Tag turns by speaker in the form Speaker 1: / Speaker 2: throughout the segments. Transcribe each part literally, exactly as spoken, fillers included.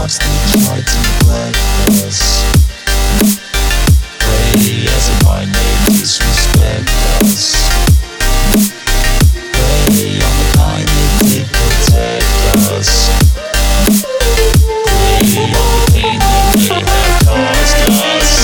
Speaker 1: hearts they tried to neglect us. Pray as if my name disrespect us. Pray on the kind that did protect us. Pray on the pain that they have caused us.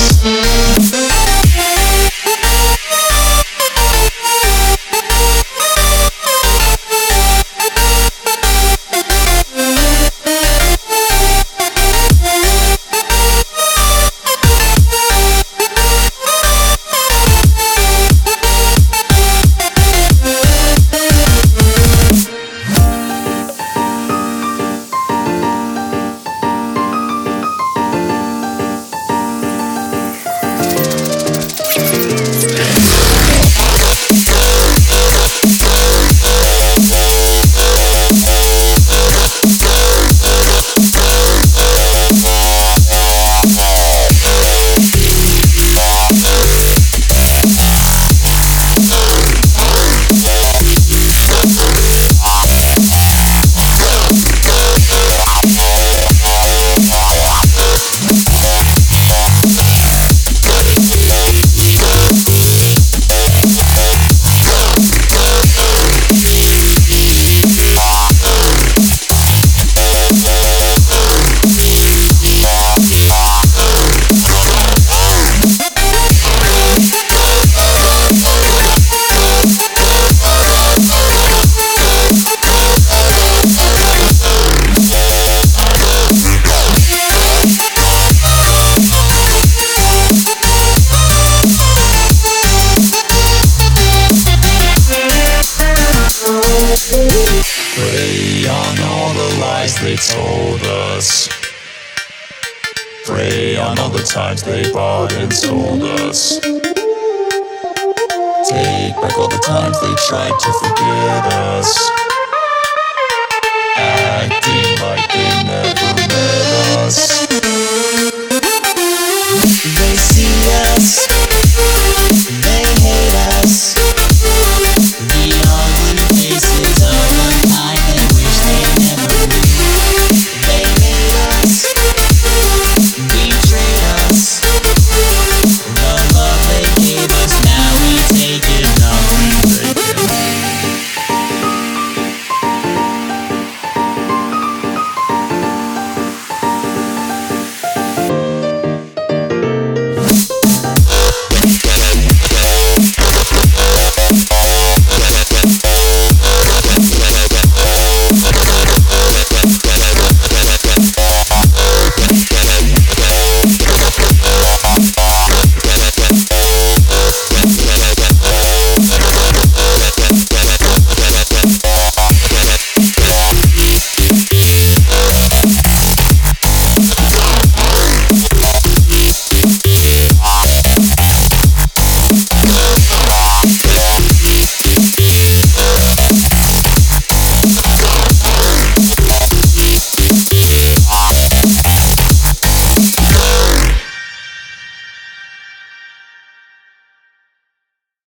Speaker 1: Prey on all the lies they told us. Prey on all the times they bought and sold us. Take back all the times they tried to forget us. Acting like they never met us. They see us